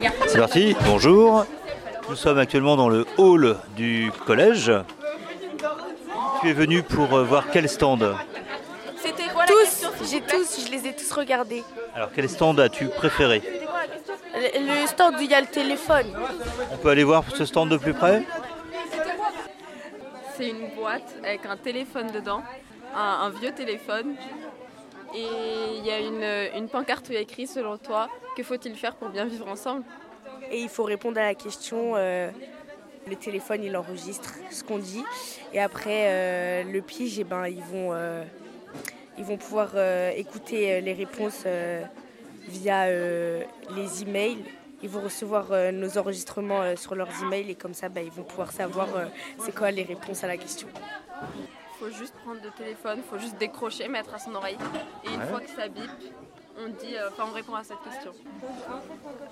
C'est parti, bonjour. Nous sommes actuellement dans le hall du collège. Tu es venu pour voir quel stand? C'était quoi je les ai tous regardés. Alors quel stand as-tu préféré? Le stand où il y a le téléphone. On peut aller voir ce stand de plus près? C'est une boîte avec un téléphone dedans, un vieux téléphone. Et il y a une pancarte où il y a écrit, selon toi, que faut-il faire pour bien vivre ensemble? Et il faut répondre à la question. Le téléphone, il enregistre ce qu'on dit. Et après, le pige, ils vont pouvoir écouter les réponses via les emails. Ils vont recevoir nos enregistrements sur leurs emails et comme ça, ils vont pouvoir savoir c'est quoi les réponses à la question. Il faut juste prendre le téléphone, il faut juste décrocher, mettre à son oreille. Et une fois que ça bip, on répond à cette question.